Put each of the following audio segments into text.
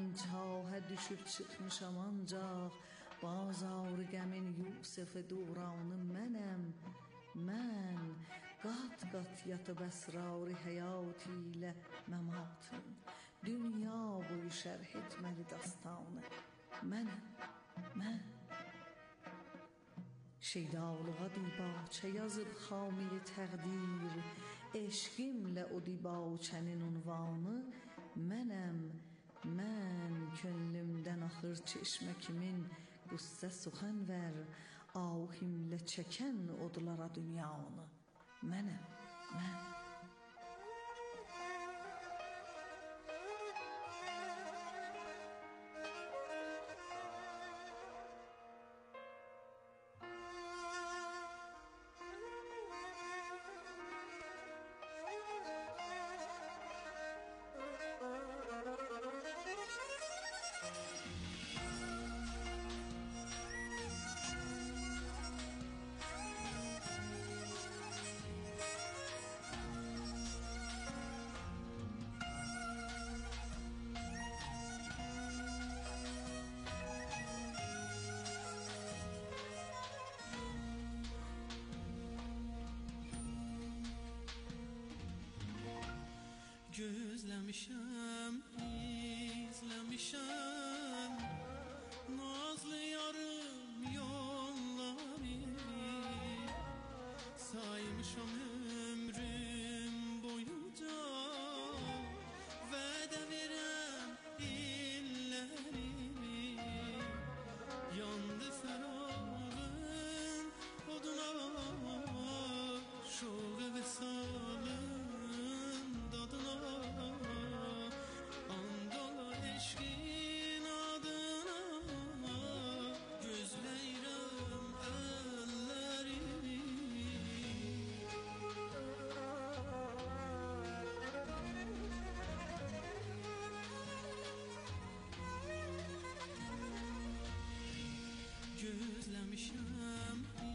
çaha düşüb çıxmışam ancaq, bazar qəmin Yusuf duranı mənəm. Mən qat-qat yatıb əsrar-ı həyat ilə məmatın, dünya boyu şərh etməli dastanı mənəm, mən. Şeydalığa dibaçə yazıb xamiyə təqdir, eşqimlə o dibaçənin unvanı mənəm, mən. Könlümdən axır çeşmə kimin qüssə suxan ver, ahimlə çəkən odlara dünyanı mənəm, mən. Gözləmişəm, izləmişəm nazlı yarım yolları, saymışam ömrüm boyunca vədə verəm illərimi. Yandı fərağın oduna, şoğu və salın dadına, andola eşqin adına, gözləyirəm əllərimi. Gözləmişəm,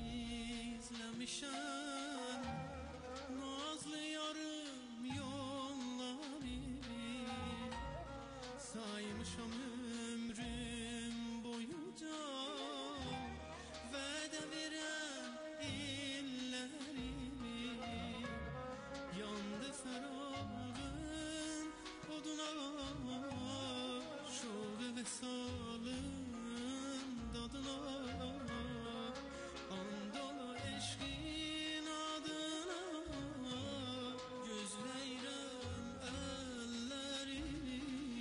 izləmişəm nazlı yarım yolları, saymışam ömrüm boyunca vədə verəm illərimi. Yandı fərağın oduna, şoğu və salın dadına, andola eşqin adına, gözləyirəm əllərimi.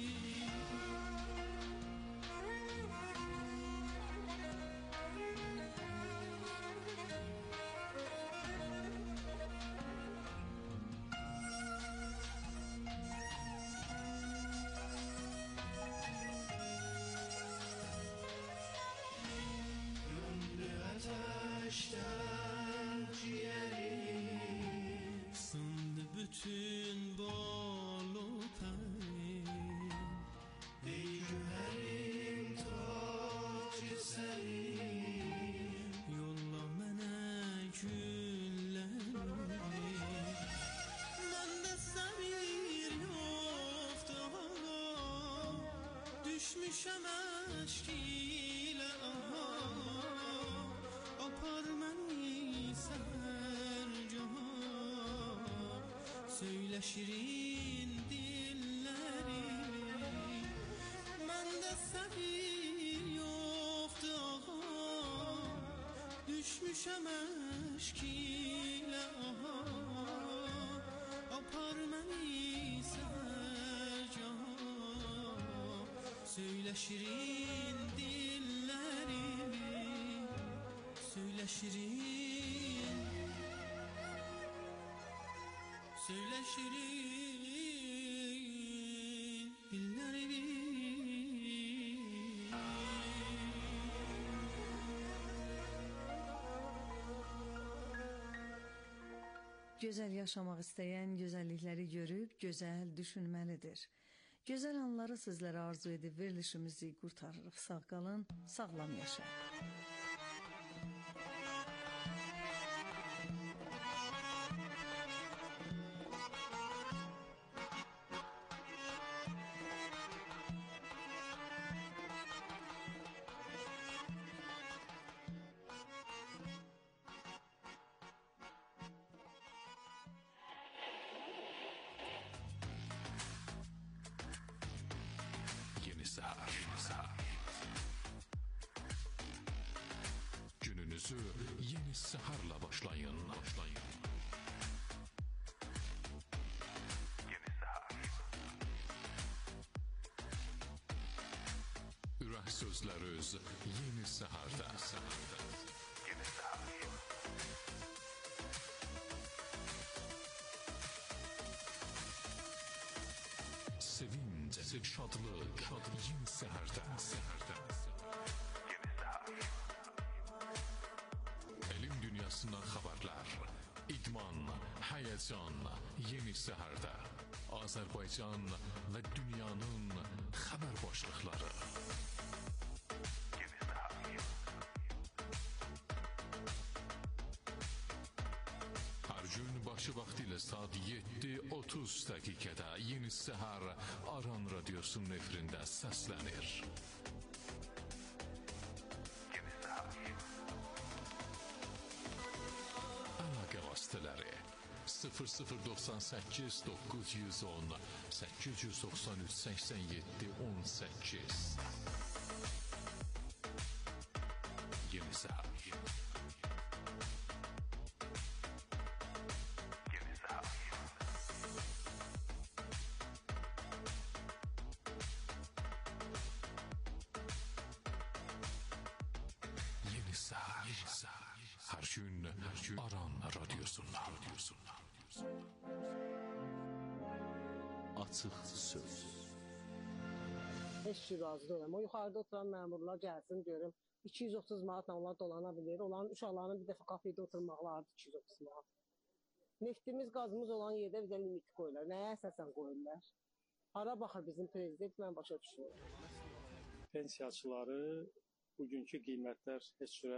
Ateşten ciğerim, sındı bütün bal o pərim. Ey gülərim tacı sənin, yolla mənə güllərimi. Məndə səbir yoxdur ağa, düşmüşəm əşk ilə aha. Apar məni sərcaha, söylə şirin dilləri. Məndə səbir yoxdur ağa, düşmüşəm əşk ilə aha. Apar məni sərcaha, söylə şirin dilləri. Söyle şirin, söyle şirin dillerimi. Gözəl yaşamaq istəyən gözəllikləri görüb gözəl düşünməlidir. Gözəl anları sizlərə arzu edib verilişimizi qurtarırıq. Sağ qalın, sağlam yaşayın. Radyosu yeni seherle başlayın. Yeni seher. Ürək sözləriniz yeni seherde. Yeni seher. Sevinç, şadlık, yeni seherde. Yeni seher. Elm dünyasından haberler, idman, heyecan, yeni seherde. Azerbaycan ve dünyanın haber başlıkları. Yeni seher. Her gün başı vaktiyle saat 7:30 dakikada yeni seher Aran Radyosu'nun efrində səslənir. Yeni seher. Əlaqə vasitələri 0098 910 893 87 18. Yeni seher. Yeni seher. Yeni seher. Her gün Aran Radyosu'ndan. Açıq söz. Heç ki razı deyiləm. O yuxarıda oturan məmurlar gəlsin görüm. 230 manatla onlar dolana bilir. Onların uşaqlarının bir dəfə kafedə oturmaqlardır 230 manat. Neftimiz, qazımız olan yerdə bizə limit qoyurlar. Nəyə əsasən qoyurlar? Hara baxır bizim prezident, mən başa düşmürəm. Pensiyaçıları bugünkü qiymətlər heç cürə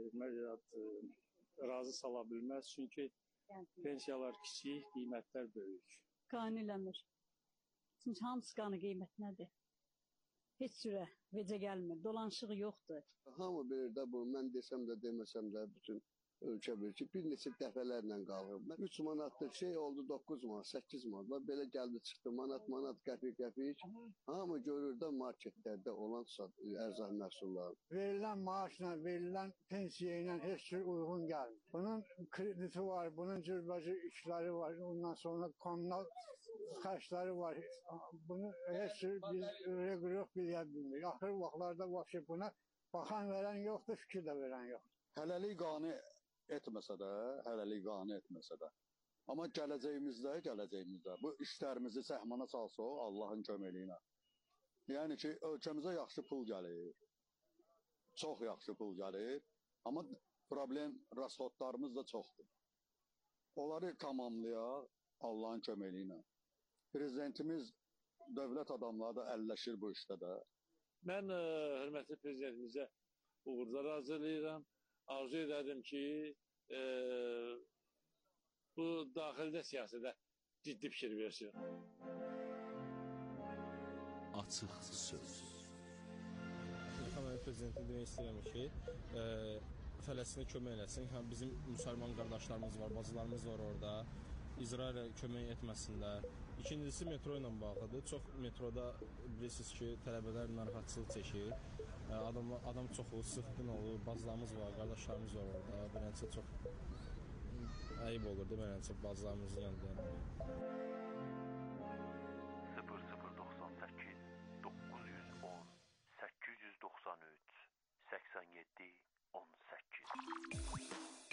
razı sala bilməz. Çünki pensiyalar kiçik, qiymətlər böyük. Qane eləmir. Çünki hamısı qanı qiymət nədir? Heç cürə vecə gəlmir, dolanışıq yoxdur. Hamı bilir də bu, mən desəm də deməsəm də bütün ölkə bilir ki, bir neçə dəfələrlə qalır. 3 manatlıq şey oldu 9 manat, 8 manat. Belə gəldi çıxdı manat, qəpik. Hamı görür də marketlərdə olan ərzaq məhsulları. Verilən maaşla, verilən pensiya ilə heç cür uyğun gəlmir. Bunun krediti var, bunun cürbəcə işləri var, ondan sonra kommunal xərcləri var. Bunu heç cür biz öyrə-qırıq bilə bilmirik. Axır vaxtlarda buna baxan verən yoxdur, fikir də verən yoxdur. Hələlik qane etməsə də, amma gələcəyimizdə bu işlərimizi səhmana salsaq Allahın köməyi ilə. Yəni ki, ölkəmizə yaxşı pul gəlir, çox yaxşı pul gəlir, amma problem, rasxodlarımız da çoxdur. Onları tamamlayaq Allahın köməyi ilə. Prezidentimiz, dövlət adamları da əlləşir bu işdə də. Mən hörmətli prezidentimizə uğurlar arzulayıram. Arzu ederdim ki bu daxildə siyasətə ciddi fikir versin. Açıq söz. Xanım prezidenti demək istəyirəm ki, Fələstinə kömək eləsin. Həm bizim müsəlman qardaşlarımız var, bacılarımız var orada. İsrailə kömək etməsinlər. İkincisi metro ilə bağlıdır. Çox metroda bilirsiniz ki, tələbələr narahatçılıq çəkir. Adam çoxu sıxqın olur, bacılarımız var, qardaşlarımız var orada. Beləncə çox əyib olur, beləncə bacılarımızın yanında. 0098 910 893 87 18.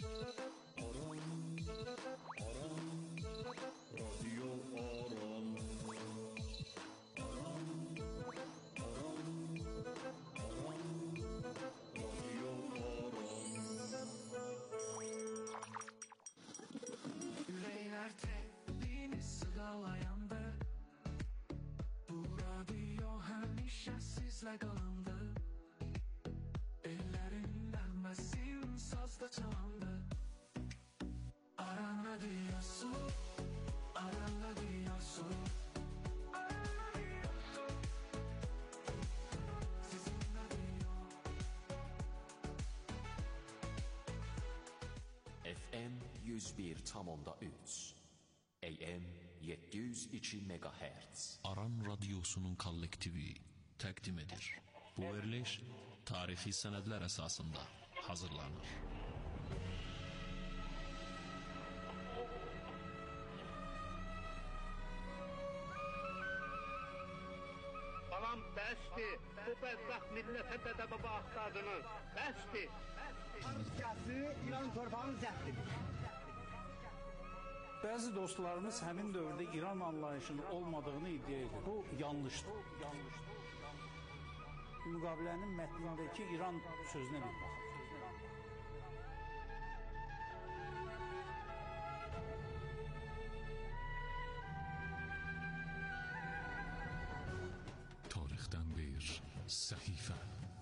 Kalındı ellerin vermesin sazda çalındı. Aranla diyorsun, aranla diyorsun, aranla diyorsun. Sizinle diyor. FM 101,3 AM 702 MHz Aran Radyosu'nun kollektivi təqdim edir. Bu veriliş tarixi sənədlər əsasında hazırlanır. Tamam, bəsdir. Bu bədbəxt millətə dədə-baba axtardınız. Bəsdir. Rusiyası İran torpağını zəbt edir. Bəzi dostlarımız həmin dövrdə İran anlayışının olmadığını iddia edir. Bu yanlışdır. Müqavilənin mətnindəki İran sözünə bir baxın. Tarixdən bir səhifə.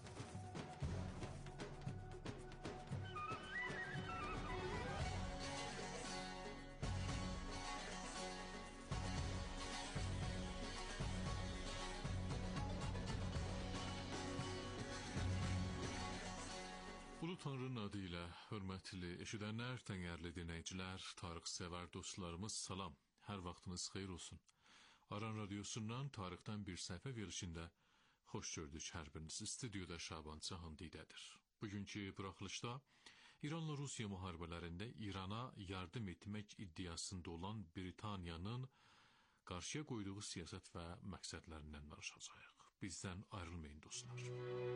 Ulu Tanrı'nın adıyla hörmətli eşidənlər, təngərli dinləyicilər, tarixsevər dostlarımız salam. Hər vaxtınız xeyir olsun. Aran Radyosu'ndan tarixdən bir səhifə verilişində xoş gördük hər birinizi. Stüdyoda Şaban Cahandidədir. Bugünkü buraxılışda İranla Rusiya müharibələrində İrana yardım etmək iddiasında olan Britaniyanın qarşıya qoyduğu siyasət və məqsədlərindən danışacağıq. Bizdən ayrılmayın dostlar.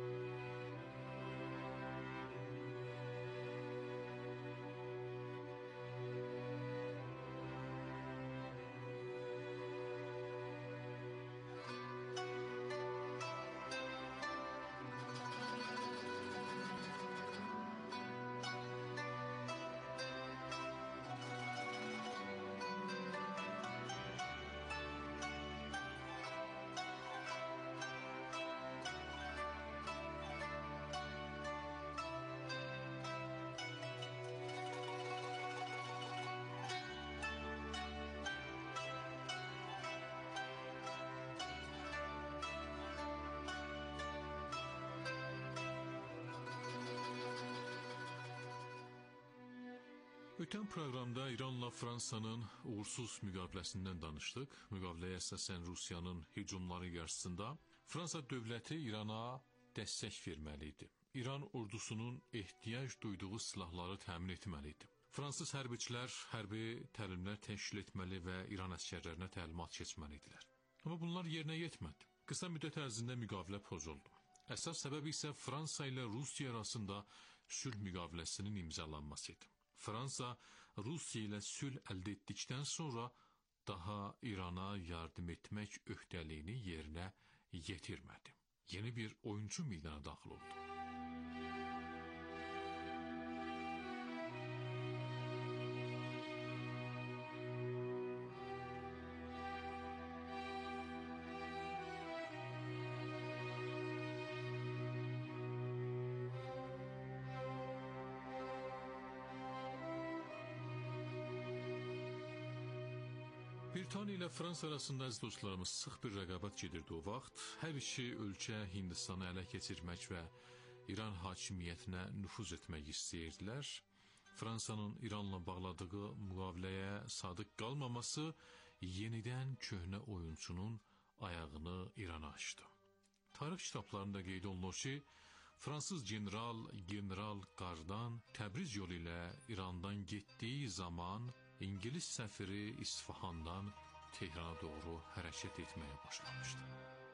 Ötən proqramda İranla Fransanın uğursuz müqaviləsindən danışdıq. Müqaviləyə əsasən Rusiyanın hücumları qarşısında Fransa dövləti İrana dəstək verməli idi. İran ordusunun ehtiyac duyduğu silahları təmin etməli idi. Fransız hərbiçilər hərbi təlimlər təşkil etməli və İran əsgərlərinə təlimat keçməli idilər. Amma bunlar yerinə yetmədi. Qısa müddət ərzində müqavilə pozuldu. Əsas səbəb isə Fransa ilə Rusiya arasında sülh müqaviləsinin imzalanması idi. Fransa, Rusiya ilə sülh əldə etdikdən sonra daha İrana yardım etmək öhdəliyini yerinə yetirmədi. Yeni bir oyuncu meydana daxil oldu. Britaniya ilə Fransa arasında əziz dostlarımız sıx bir rəqabət gedirdi o vaxt. Hər iki ölkə Hindistanı ələ keçirmək və İran hakimiyyətinə nüfuz etmək istəyirdilər. Fransanın İranla bağladığı müqaviləyə sadiq qalmaması yenidən köhnə oyunçunun ayağını İrana açdı. Tarix kitablarında qeyd olunur ki, Fransız general Qardan Təbriz yolu ilə İrandan getdiyi zaman İngilis səfiri İsfahandan Tehrana doğru hərəkət etməyə başlamışdı.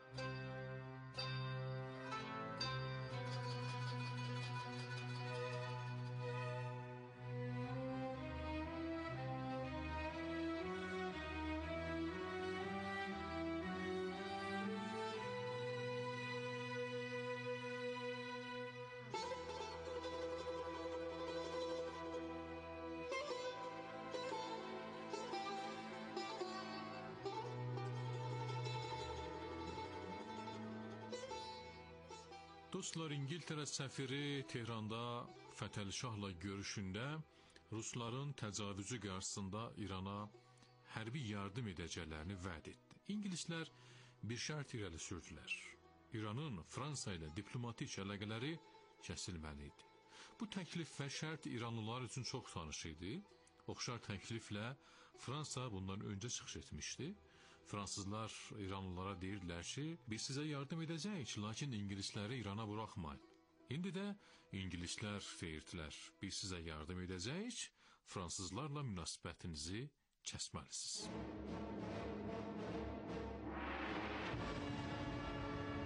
Dostlar, İngiltərə səfiri Tehranda Fətəli Şahla görüşündə Rusların təcavüzü qarşısında İrana hərbi yardım edəcəklərini vəd etdi. İngilislər bir şərt irəli sürdülər. İranın Fransa ilə diplomatik əlaqələri kəsilməli idi. Bu təklif və şərt İranlılar üçün çox tanış idi. Oxşar təkliflə Fransa bundan öncə çıxış etmişdi. Fransızlar İranlılara deyirdilər ki, biz sizə yardım edəcəyik, lakin İngilisləri İrana buraxmayın. İndi də İngilislər deyirdilər, biz sizə yardım edəcəyik, Fransızlarla münasibətinizi kəsməlisiniz.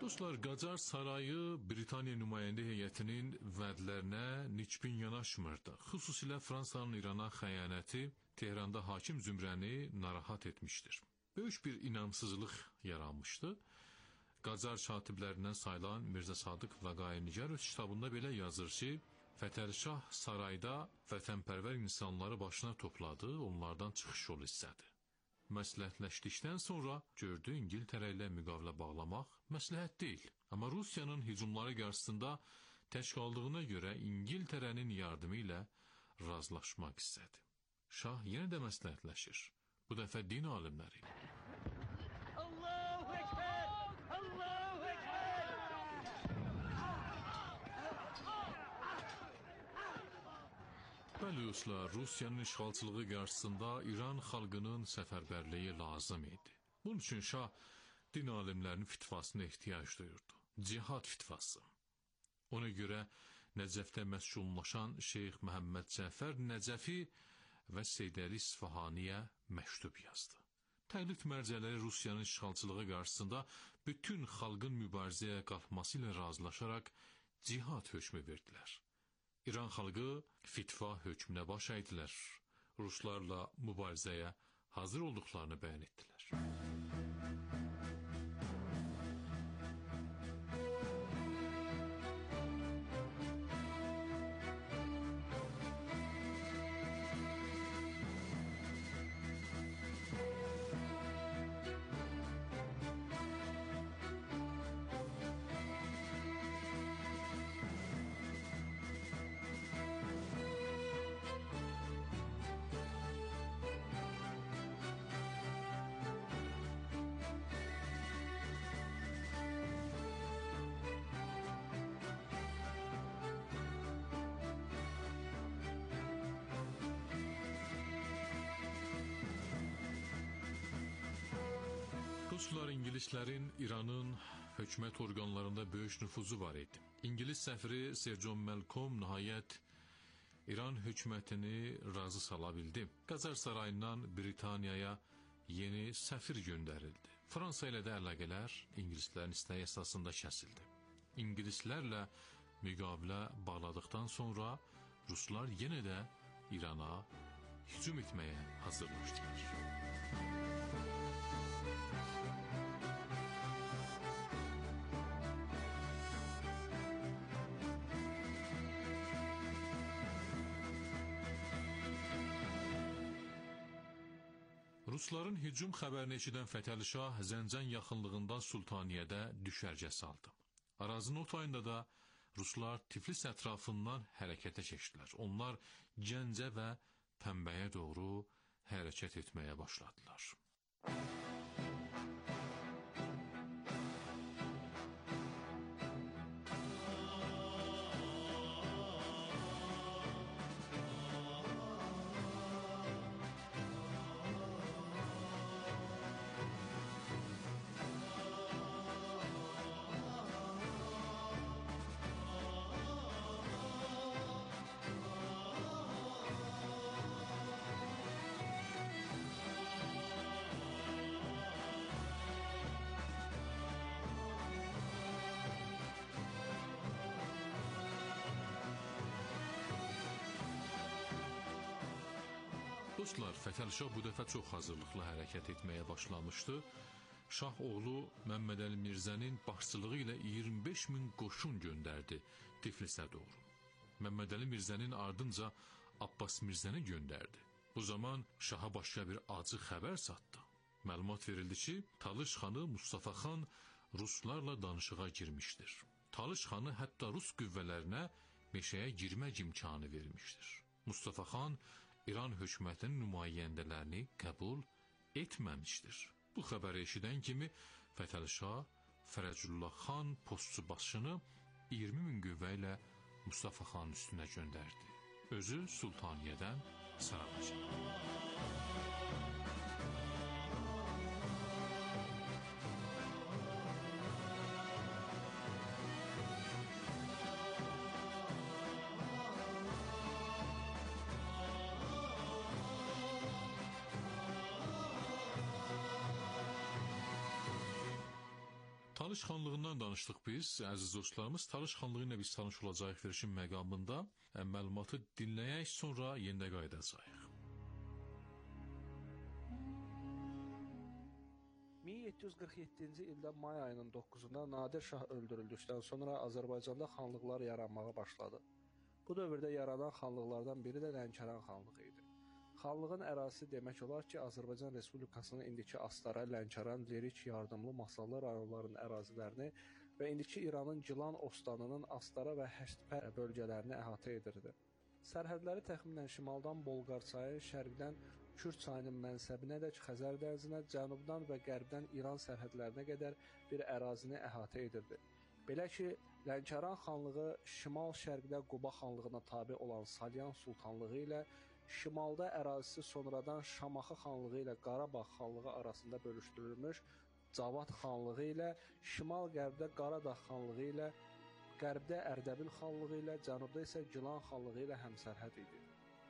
Dostlar, Qacar sarayı Britaniya nümayəndə heyətinin vədlərinə niçbin yanaşmırdı. Xüsusilə Fransanın İrana xəyanəti Tehranda hakim zümrəni narahat etmişdir. Böyük bir inamsızlıq yaranmışdı. Qacar katiblərindən sayılan Mirzə Sadıq Vəqainigar öz kitabında belə yazır ki, Fətəli Şah sarayda vətənpərvər insanları başına topladı, onlardan çıxış yolu istədi. Məsləhətləşdikdən sonra gördü İngiltərə ilə müqavilə bağlamaq məsləhət deyil. Amma Rusiyanın hücumları qarşısında tək qaldığına görə İngiltərənin yardımı ilə razılaşmaq istədi. Şah yenə də məsləhətləşir. Bu dəfə din alimləri ilə. Allahu Ekber! Allahu Ekber! Bəli dostlar, Rusiyanın işğalçılığı qarşısında İran xalqının səfərbərliyi lazım idi. Bunun üçün Şah din alimlərinin fitvasına ehtiyac duyurdu. Cihad fitvası. Ona görə Nəcəfdə məskunlaşan Şeyx Məhəmməd Cəfər Nəcəfi və Seyd Əli İsfahaniyə məktub yazdı. Təqlid mərcələri Rusiyanın işğalçılığı qarşısında bütün xalqın mübarizəyə qalxması ilə razılaşaraq cihad hökmü verdilər. İran xalqı fitva hökmünə baş əydilər. Ruslarla mübarizəyə hazır olduqlarını bəyan etdilər. Ruslar İngilislərin İranın hökumət orqanlarında böyük nüfuzu var idi. İngilis səfiri Sir John Malcolm nəhayət İran hökumətini razı sala bildi. Qacar sarayından Britaniyaya yeni səfir göndərildi. Fransa ilə də əlaqələr İngilislərin istəyi əsasında kəsildi. İngilislərlə müqavilə bağladıqdan sonra Ruslar yenə də İrana hücum etməyə hazırlaşdılar. Rusların hücum xəbərini eşidən Fətəli Şah Zəncən yaxınlığında Sultaniyədə düşərgə saldı. Arazinin o tayında da Ruslar Tiflis ətrafından hərəkətə keçdilər. Onlar Gəncə və Pəmbəyə doğru hərəkət etməyə başladılar. Dostlar, Fətəli Şah bu dəfə çox hazırlıqlı hərəkət etməyə başlamışdı. Şah oğlu Məmməd Əli Mirzənin başçılığı ilə 25 min qoşun göndərdi Tiflisə doğru. Məmməd Əli Mirzənin ardınca Abbas Mirzəni göndərdi. Bu zaman Şaha başqa bir acı xəbər çatdı. Məlumat verildi ki, Talış xanı Mustafa xan Ruslarla danışığa girmişdir. Talış xanı hətta Rus qüvvələrinə meşəyə girmək imkanı vermişdir. Mustafa xan İran hökumətinin nümayəndələrini qəbul etməmişdir. Bu xəbəri eşidən kimi Fətəli Şah Fərəcullah xan postçu başını 20 min qüvvə ilə Mustafa xanın üstünə göndərdi. Özü Sultaniyədən saraya çəkdi. Talış xanlığından danışdıq biz, əziz dostlarımız. Talış xanlığı ilə biz tanış olacağıq verişin məqamında. Məlumatı dinləyək, sonra yenə qayıdacağıq. 1747-ci ildə may ayının 9-da Nadir Şah öldürüldükdən sonra Azərbaycanda xanlıqlar yaranmağa başladı. Bu dövrdə yaranan xanlıqlardan biri də Lənkəran xanlığı idi. Xanlığın ərazisi demək olar ki, Azərbaycan Respublikasının indiki Astara, Lənkəran, Lerik, Yardımlı, Masallı rayonlarının ərazilərini və indiki İranın Gilan Ostanının Astara və Həştpə bölgələrini əhatə edirdi. Sərhədləri təxminən şimaldan Bolqar çayı, şərqdən Kür çayının mənsəbinədək Xəzər dənizinə, cənubdan və qərbdən İran sərhədlərinə qədər bir ərazini əhatə edirdi. Belə ki, Lənkəran xanlığı şimal-şərqdə Quba xanlığına tabe olan Salyan sultanlığı ilə, şimalda ərazisi sonradan Şamaxı xanlığı ilə Qarabağ xanlığı arasında bölüşdürülmüş Cavad xanlığı ilə, şimal-qərbdə Qaradağ xanlığı ilə, qərbdə Ərdəbil xanlığı ilə, cənubda isə Gilan xanlığı ilə həmsərhəd idi.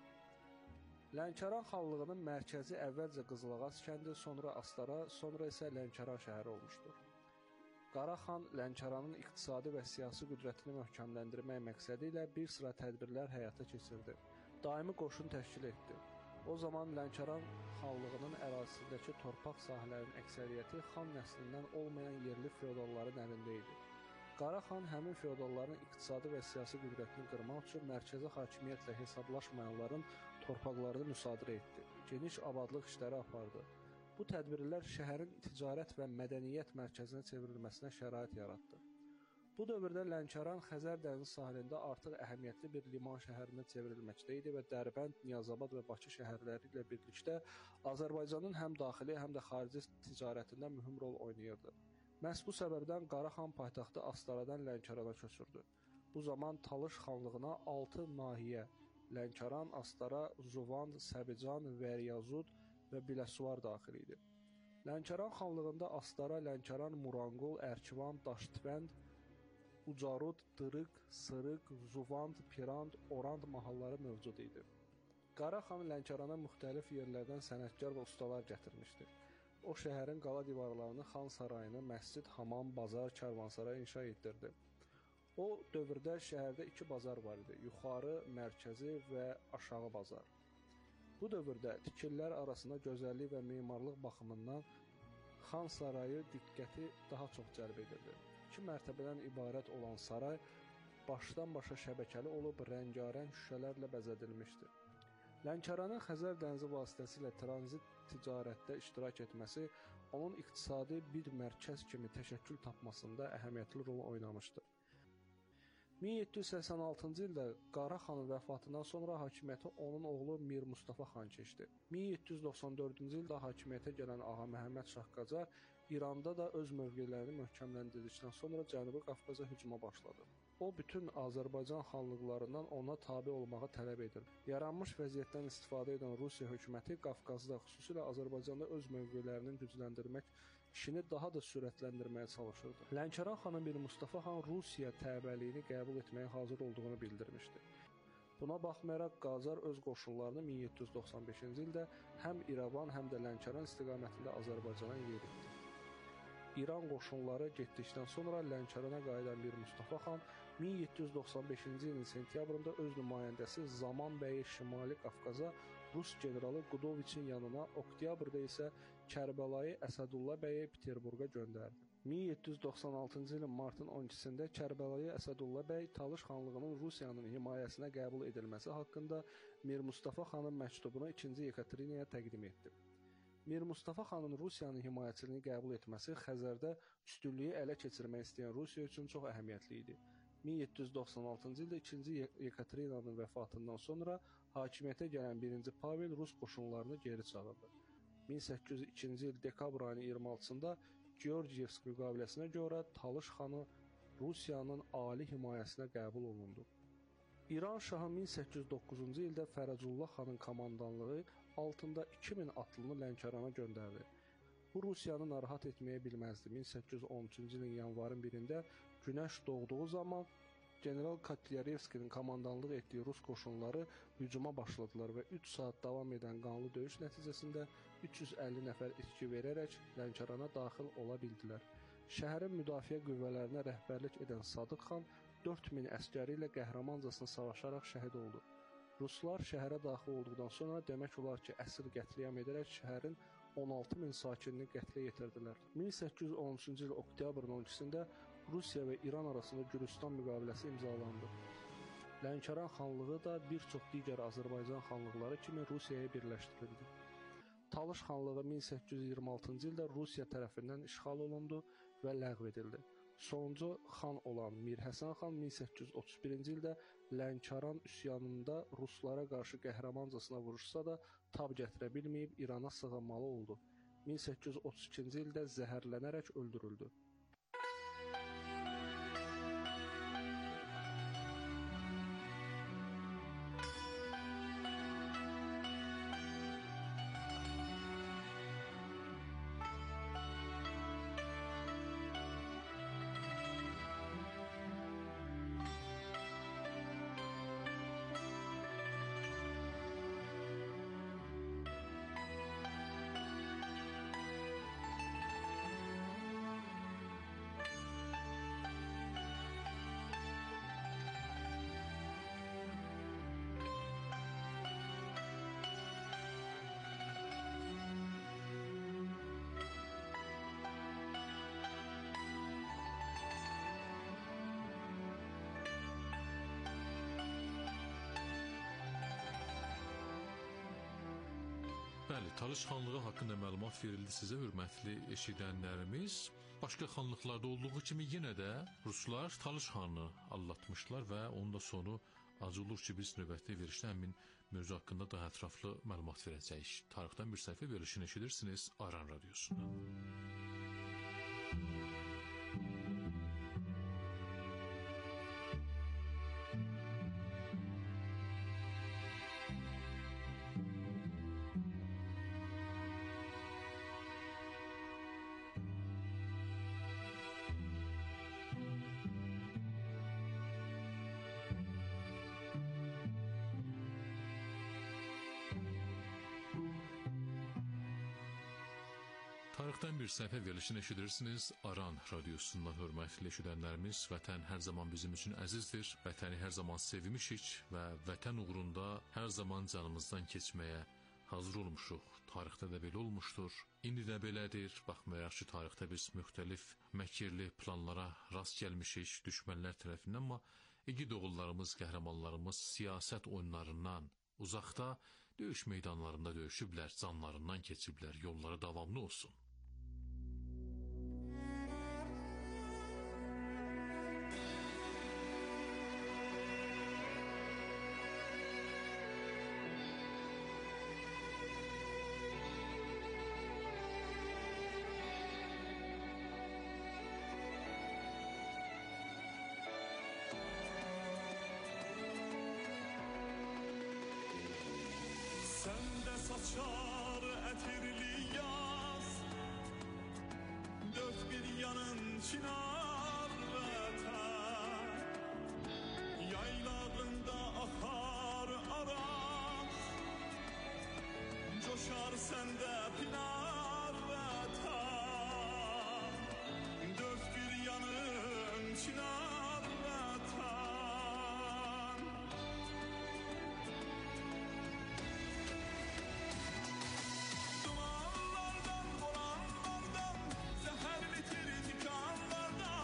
Lənkəran xanlığının mərkəzi əvvəlcə Qızılağac kəndi, sonra Astara, sonra isə Lənkəran şəhəri olmuşdur. Qaraxan Lənkəranın iqtisadi və siyasi qüdrətini möhkəmləndirmək məqsədi ilə bir sıra tədbirlər həyata keçirdi. Daimi qoşun təşkil etdi. O zaman Lənkəran xanlığının ərazisindəki torpaq sahələrinin əksəriyyəti xan nəslindən olmayan yerli feodalların əlində idi. Qaraxan həmin feodalların iqtisadi və siyasi qüdrətini qırmaq üçün mərkəzi hakimiyyətlə hesablaşmayanların torpaqlarını müsadirə etdi. Geniş abadlıq işləri apardı. Bu tədbirlər şəhərin ticarət və mədəniyyət mərkəzinə çevrilməsinə şərait yaratdı. Bu dövrdə Lənkəran Xəzər dənizi sahilində artıq əhəmiyyətli bir liman şəhərinə çevrilməkdə idi və Dərbənd, Niyazabad və Bakı şəhərləri ilə birlikdə Azərbaycanın həm daxili, həm də xarici ticarətində mühüm rol oynayırdı. Məhz bu səbəbdən Qaraxan paytaxtı Astaradan Lənkərana köçürdü. Bu zaman Talış xanlığına 6 nahiyə Lənkəran, Astara, Zuvand, Səbican, Vəryazud və Biləsuvar daxil idi. Lənkəran xanlığında Astara, Lənkəran, Muranqol, Ərkivan, Daştüvənd, Ucarud, Dırıq, Sırıq, Zuvand, Pirand, Orand mahalları mövcud idi. Qaraxan Lənkərana müxtəlif yerlərdən sənətkar və ustalar gətirmişdi. O şəhərin qala divarlarını, xan sarayını, məscid, hamam, bazar, karvansaray inşa etdirdi. O dövrdə şəhərdə 2 bazar var idi, yuxarı, mərkəzi və aşağı bazar. Bu dövrdə tikililər arasında gözəllik və memarlıq baxımından xan sarayı diqqəti daha çox cəlb edirdi. 2 mərtəbədən ibarət olan saray başdan başa şəbəkəli olub rəngarəng şüşələrlə bəzədilmişdi. Lənkəranın Xəzər dənizi vasitəsilə tranzit ticarətdə iştirak etməsi onun iqtisadi bir mərkəz kimi təşəkkül tapmasında əhəmiyyətli rol oynamışdı. 1786-cı ildə Qaraxanın vəfatından sonra hakimiyyəti onun oğlu Mir Mustafa xan keçdi. 1794-cü ildə hakimiyyətə gələn Ağa Məhəmməd Şah Qacar İranda da öz mövqelərini möhkəmləndirdikdən sonra Cənubi Qafqaza hücuma başladı. O, bütün Azərbaycan xanlıqlarından ona tabe olmağı tələb edir. Yaranmış vəziyyətdən istifadə edən Rusiya hökuməti Qafqazda, xüsusilə Azərbaycanda öz mövqelərinin gücləndirmək işini daha da sürətləndirməyə çalışırdı. Lənkəran xanı Mir Mustafa xan Rusiya təbəliyini qəbul etməyə hazır olduğunu bildirmişdi. Buna baxmayaraq Qacar öz qoşunlarını 1795-ci ildə həm İrəvan, həm də Lənkəran istiqamətində Azərbaycana yeritdi. İran qoşunları getdikdən sonra Lənkərana qayıdan Mir Mustafa xan 1795-ci ilin sentyabrında öz nümayəndəsi Zaman bəyi Şimali Qafqaza Rus generalı Qudoviçin yanına, oktyabrda isə Kərbəlayı Əsədullah bəyi Peterburqa göndərdi. 1796-cı ilin martın 12-sində Kərbəlayı Əsədullah bəy Talış xanlığının Rusiyanın himayəsinə qəbul edilməsi haqqında Mir Mustafa xanın məktubunu 2-ci Yekaterinaya təqdim etdi. Mir Mustafa xanın Rusiyanın himayəçiliyini qəbul etməsi Xəzərdə üstünlüyü ələ keçirmək istəyən Rusiya üçün çox əhəmiyyətli idi. 1796-cı ildə 2-ci Yekaterinanın vəfatından sonra hakimiyyətə gələn 1-ci Pavel Rus qoşunlarını geri çağırdı. 1802-ci il dekabr ayının 26-sında Georgiyevsk müqaviləsinə görə Talış xanı Rusiyanın ali himayəsinə qəbul olundu. İran şahı 1809-cu ildə Fərəcullah xanın komandanlığı altında 2000 atlını Lənkərana göndərdi. Bu Rusiyanı narahat etməyə bilməzdi. 1813-cü ilin yanvarın 1-də günəş doğduğu zaman General Kotlyarevskinin komandanlıq etdiyi Rus qoşunları hücuma başladılar və 3 saat davam edən qanlı döyüş nəticəsində 350 nəfər itki verərək Lənkərana daxil ola bildilər. Şəhərin müdafiə qüvvələrinə rəhbərlik edən Sadıq xan 4000 əsgəri ilə qəhrəmancasına savaşaraq şəhid oldu. Ruslar şəhərə daxil olduqdan sonra demək olar ki, əsir qətliyam edərək şəhərin 16000 sakinini qətlə yetirdilər. 1813-cü il oktyabrın 12-sində Rusiya və İran arasında Gürcüstan müqaviləsi imzalandı. Lənkəran xanlığı da bir çox digər Azərbaycan xanlıqları kimi Rusiyaya birləşdirildi. Talış xanlığı 1826-cı ildə Rusiya tərəfindən işğal olundu və ləğv edildi. Sonuncu xan olan Mir Həsən xan 1831-ci ildə Lənkəran üsyanında ruslara qarşı qəhrəmancasına vuruşsa da tab gətirə bilməyib İrana sığınmalı oldu. 1832-ci ildə zəhərlənərək öldürüldü. Bəli, Talış xanlığı haqqında məlumat verildi sizə, hörmətli eşidənlərimiz. Başqa xanlıqlarda olduğu kimi yenə də ruslar Talış xanını allatmışlar və onun da sonu acı olur ki, biz növbəti verilişdə həmin mövzu haqqında daha ətraflı məlumat verəcəyik. Tarixdən bir səhifə verilişini eşidirsiniz Aran Radiosunda. Tarixdən bir səhifə verilişini eşidirsiniz Aran Radiosundan, hörmətli eşidənlərimiz. Vətən hər zaman bizim üçün əzizdir, vətəni hər zaman sevmişik və vətən uğrunda hər zaman canımızdan keçməyə hazır olmuşuq. Tarixdə də belə olmuşdur, indi də belədir. Baxmayaraq ki, tarixdə biz müxtəlif məkirli planlara rast gəlmişik düşmənlər tərəfindən, amma igid oğullarımız, qəhrəmanlarımız siyasət oyunlarından uzaqda döyüş meydanlarında döyüşüblər, canlarından keçiblər, yolları davamlı olsun. Səndə saçar ətirli yaz, dörd bir yanın çınar vətən, yaylağında axar araz, coşar səndə pinar vətən, dörd bir yanın çınar vətən. Dumanlardan, boranlardan, zəhərli tir tikanlardan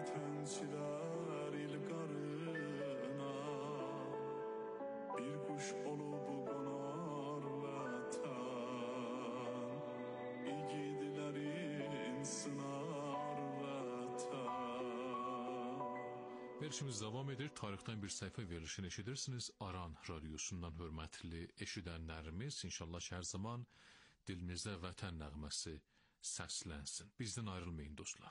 Vətənçilər ilqarına bir quş olub qonar vətən igidlərin sınar vətən. Verilişimiz davam edir. Tarixdən bir səhifə verilişini eşidirsiniz. Aran radiosundan hörmətli eşidənlərimiz, inşallah ki, hər zaman dilimizdə vətən nəğməsi səslənsin. Bizdən ayrılmayın dostlar.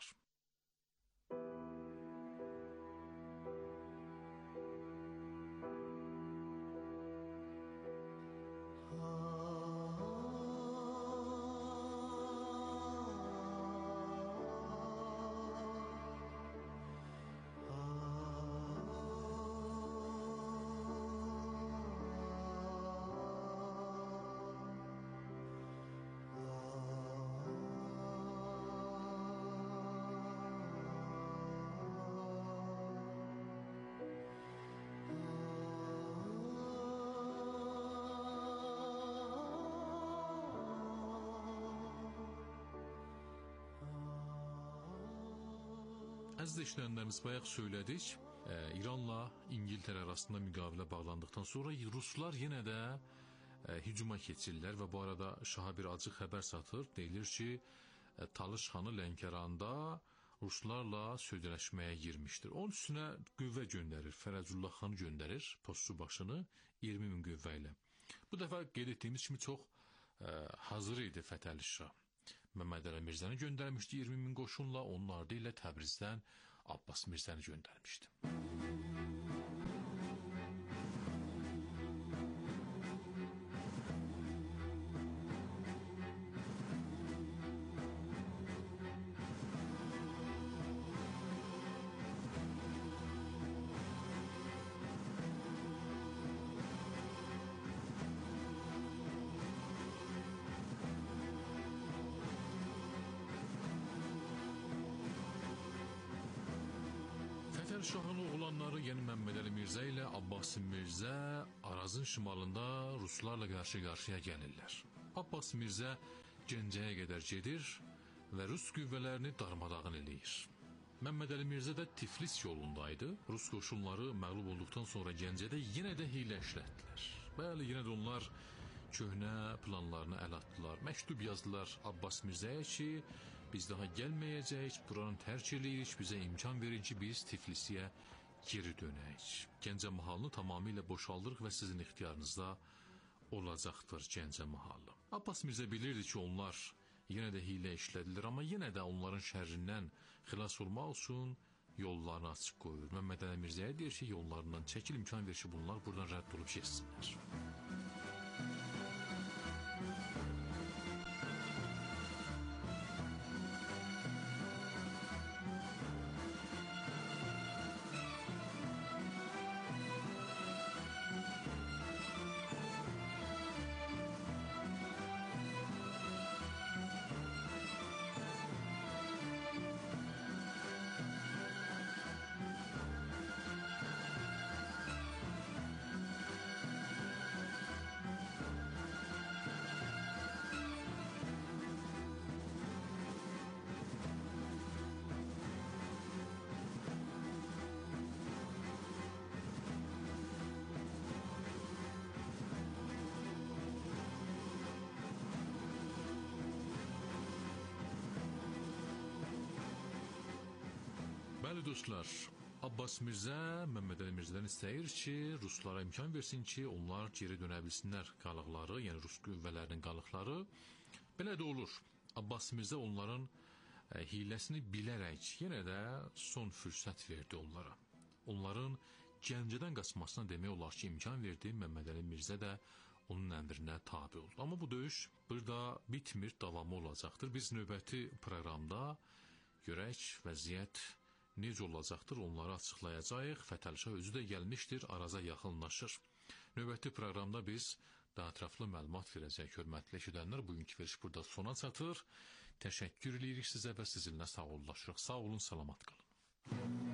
Əziz işləyənlərimiz, bayaq söylədik, İranla İngiltərə arasında müqavilə bağlandıqdan sonra Ruslar yenə də hücuma keçirlər və bu arada şaha bir acı xəbər satır. Deyilir ki, Talış xanı Lənkəranda Ruslarla sözləşməyə girmişdir. Onun üstünə qüvvə göndərir, Fərəcullah xanı göndərir, postçu başını 20.000 qüvvə ilə. Bu dəfə qeyd etdiyimiz kimi çox hazır idi Fətəli Şah. Məhəmməd Əli Mirzəni göndərmişdi 20.000 qoşunla, onun ardı ilə Təbrizdən Abbas Mirzəni göndərmişdi. Şahın oğlanları, yəni Məhəmməd Əli Mirzə ilə Abbas Mirzə Arazın şimalında Ruslarla qarşı-qarşıya gəlirlər. Abbas Mirzə Gəncəyə qədər gedir və Rus qüvvələrini darmadağın eləyir. Məhəmməd Əli Mirzə də Tiflis yolundaydı. Rus qoşunları məğlub olduqdan sonra Gəncədə yenə də hiylə işlətdilər. Bəli, yenə də onlar köhnə planlarını əl atdılar. Məktub yazdılar Abbas Mirzəyə ki, biz daha gəlməyəcəyik, buranı tərk eləyirik, bizə imkan verin ki, biz Tiflisiyə geri dönəyik. Gəncə mahalını tamamilə boşaldırıq və sizin ixtiyarınızda olacaqdır Gəncə mahalı. Abbas Mirzə bilirdi ki, onlar yenə də hiylə işlədilər, amma yenə də onların şərrindən xilas olmaq üçün yollarını açıq qoyur. Məhəmməd Əli Mirzəyə deyir ki, yollarından çəkil, imkan verir ki, bunlar buradan rədd olub geçsinlər. Bəli dostlar, Abbas Mirzə Məhəmməd Əli Mirzədən istəyir ki, Ruslara imkan versin ki, onlar geri dönə bilsinlər qalıqları, yəni Rus qüvvələrinin qalıqları. Belə də olur. Abbas Mirzə onların hiləsini bilərək yenə də son fürsət verdi onlara. Onların Gəncədən qaçmasına demək olar ki, imkan verdi. Məhəmməd Əli Mirzə də onun əmrinə tabe oldu. Amma bu döyüş burada bitmir, davamı olacaqdır. Biz növbəti proqramda görək vəziyyət necə olacaqdır, onları açıqlayacağıq. Fətəli Şah özü də gəlmişdir, Araza yaxınlaşır. Növbəti proqramda biz daha ətraflı məlumat verəcək. Hörmətli eşidənlər, bugünkü veriş burada sona çatır. Təşəkkür edirik sizə və sizinlə sağollaşırıq. Sağ olun, salamat qalın.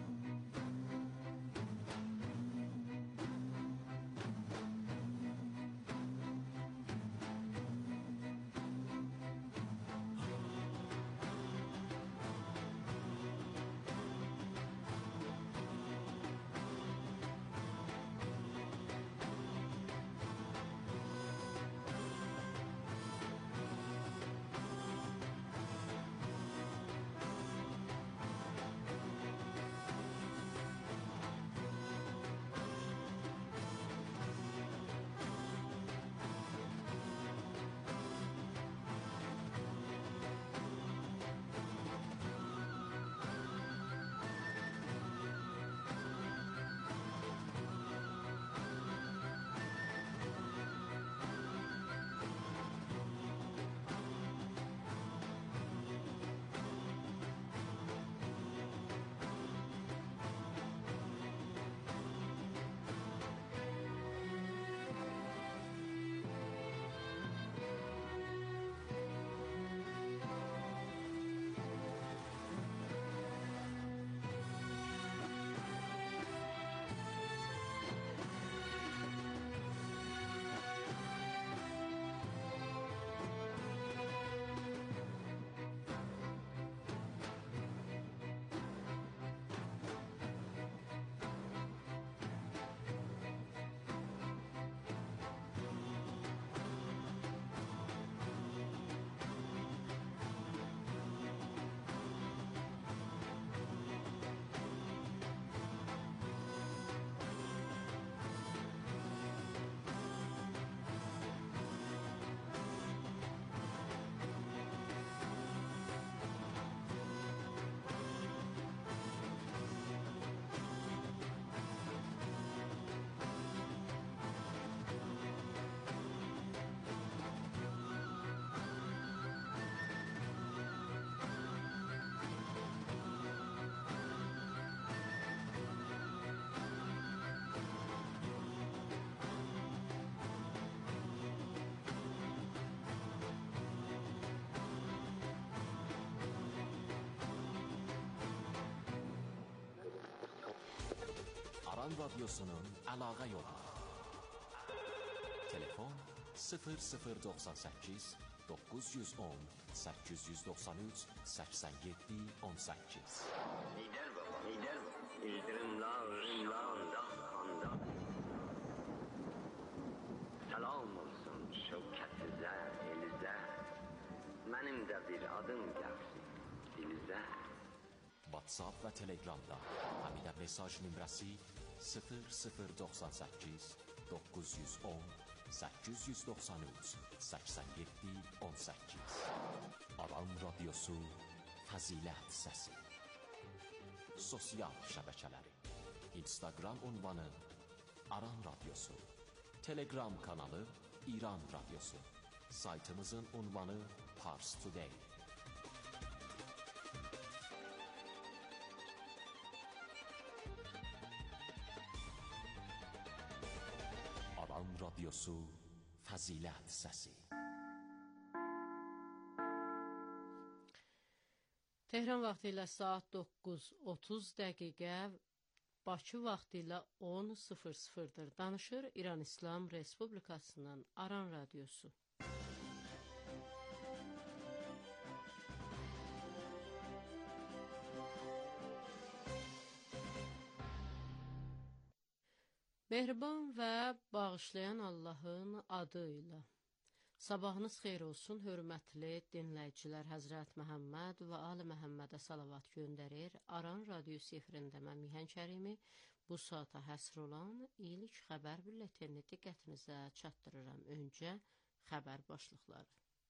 Aran Radyosu'nun əlaqə yolları. Telefon 0098 910 893 87 18. Heydər baba, Heydər baba. İldırımlar, ırımlar, xanda. Salam olsun şövkətizə, elizə. Mənim də bir adım gəlsin dilizə. WhatsApp və Telegramda həmidə mesaj nömrəsi 0098 910 893 87 18. Aran Radyosu Fəzilət Səsi. Sosial şəbəkələri: Instagram ünvanı Aran Radyosu, Telegram kanalı İran Radyosu, saytımızın ünvanı Pars Today. Aran Radyosu Fəzilət Səsi. Tehran vaxtı ilə saat 9:30 dəqiqə, Bakı vaxtı ilə 10:00-dır. Danışır İran İslam Respublikasının Aran Radyosu. Mehriban və bağışlayan Allahın adı ilə. Sabahınız xeyir olsun, hörmətli dinləyicilər. Həzrət Məhəmməd və Ali Məhəmmədə salavat göndərir. Aran Radyosu efirində mən Mihan Kərimi bu saata həsr olan ilk xəbər bülletenini diqqətinizə çatdırıram. Öncə xəbər başlıqları.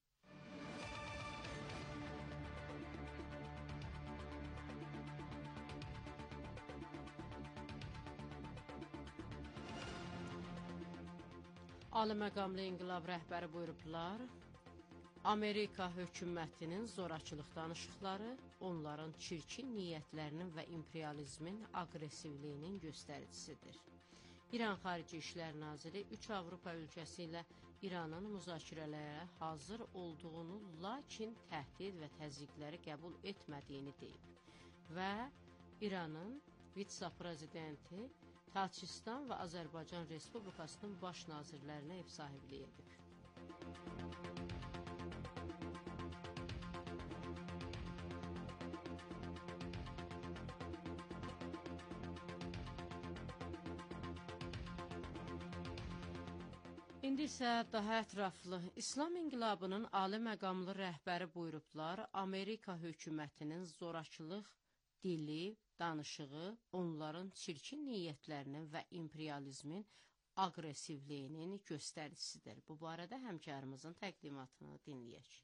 Ali məqamlı inqilab rəhbəri buyurublar, Amerika hökumətinin zorakılıq danışıqları onların çirkin niyyətlərinin və imperializmin aqressivliyinin göstəricisidir. İran Xarici İşlər Naziri 3 Avropa ölkəsi ilə İranın müzakirələrə hazır olduğunu, lakin təhdid və təzyiqləri qəbul etmədiyini deyib və İranın vitse-prezidenti Taçistan və Azərbaycan Respublikasının baş nazirlərinə ev sahibliyi edib. İndi isə daha ətraflı. İslam İnqilabının ali məqamlı rəhbəri buyurublar, Amerika hökumətinin zorakılıq dili, danışığı onların çirkin niyyətlərinin və imperializmin aqressivliyinin göstəricisidir. Bu barədə həmkarımızın təqdimatını dinləyək.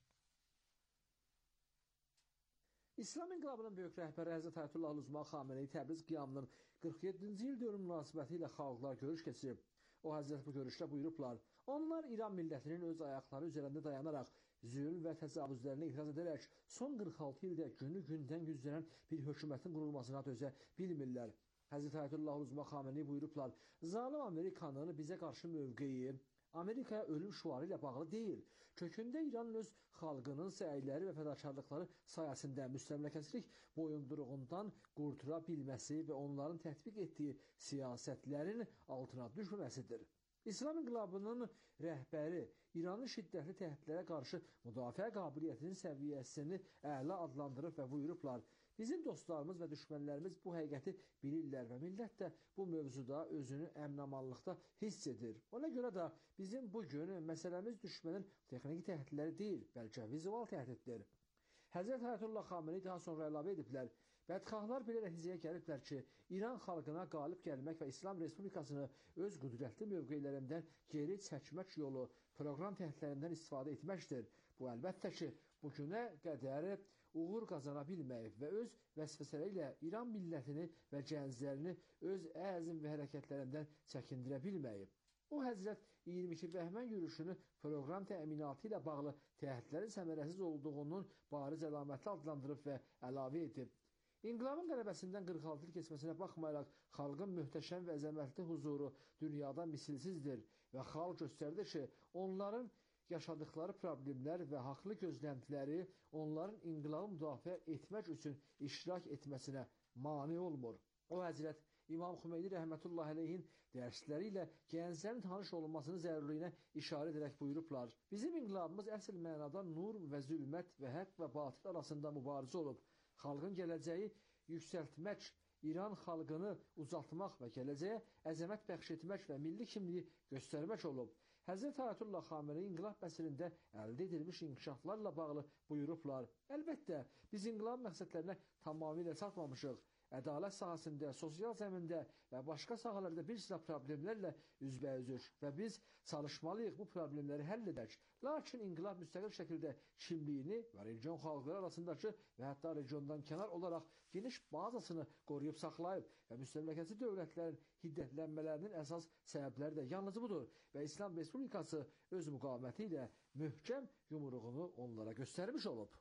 İslam İnqilabının böyük rəhbəri Həzrət Ayətullah Uzma Xameneyi Təbriz qiyamının 47-ci il dönüm münasibəti ilə xalqlar görüş keçirib. O Həzrət bu görüşdə buyurublar, onlar İran millətinin öz ayaqları üzərində dayanaraq zülm və təcavüzlərini etiraz edərək son 46 ildə günü-gündən güclənən bir hökumətin qurulmasına dözə bilmirlər. Həzrət Ayətullah Uzma Xameneyi buyurublar, zalim Amerikanın bizə qarşı mövqeyi Amerikaya ölüm şuarı ilə bağlı deyil. Kökündə İranın öz xalqının səyləri və fədakarlıqları sayəsində müstəmləkəçilik boyunduruğundan qurtula bilməsi və onların tətbiq etdiyi siyasətlərin altına düşməməsidir. İslam İnqilabının rəhbəri İranın şiddətli təhdidlərə qarşı müdafiə qabiliyyətinin səviyyəsini əla adlandırıb və buyurublar, bizim dostlarımız və düşmənlərimiz bu həqiqəti bilirlər və millət də bu mövzuda özünü əmin-amanlıqda hiss edir. Ona görə də bizim bugün məsələmiz düşmənin texniki təhdidləri deyil, bəlkə vizual təhdiddir. Həzrət Ayətullah Xameneyi daha sonra əlavə ediblər, bədxahlar belə nəticəyə gəliblər ki, İran xalqına qalib gəlmək və İslam Respublikasını öz qüdrətli mövqelərindən geri çəkmək yolu proqram təhdidlərindən istifadə etməkdir. Bu əlbəttə ki, bugünə qədər uğur qazana bilməyib və öz vəsvəsələri ilə İran millətini və gənclərini öz əzm və hərəkətlərindən çəkindirə bilməyib. O Həzrət 22 Bəhmən yürüşünü proqram təminatı ilə bağlı təhdidlərin səmərəsiz olduğunun bariz əlaməti adlandırıb və əlavə edib. İnqilabın qələbəsindən 46 il keçməsinə baxmayaraq xalqın möhtəşəm və əzəmətli huzuru dünyada misilsizdir və xalq göstərdi ki, onların yaşadıkları problemlər və haqlı gözləntiləri onların inqilabı müdafiə etmək üçün iştirak etməsinə mane olmur. O Həzrət İmam Xümeyni rəhmətullah əleyhin dərsləri ilə gənclərin tanış olunmasının zərurliyinə işarə edərək buyurublar. Bizim inqilabımız əsl mənada nur və zülmət və haqq və batil arasında mübarizə olub. Xalqın gələcəyi yüksəltmək, İran xalqını uzatmaq və gələcəyə əzəmət bəxş etmək və milli kimliyi göstərmək olub. Həzrət Ayətullah Xameneyi inqilab məsirində əldə edilmiş inkişaflarla bağlı buyurublar. Əlbəttə, biz inqilab məqsədlərinə tamamilə çatmamışıq. Ədalət sahəsində, sosial zəmində və başqa sahələrdə bir sıra problemlərlə üzbəyüzük və biz çalışmalıyıq bu problemləri həll edək. Lakin inqilab müstəqil şəkildə kimliyini və region xalqları arasındakı və hətta regiondan kənar olaraq geniş bazasını qoruyub saxlayıb və müstəmləkəçi dövlətlərin hiddətlənmələrinin əsas səbəbləri də yalnız budur və İslam Respublikası öz müqaviməti ilə möhkəm yumruğunu onlara göstərmiş olub.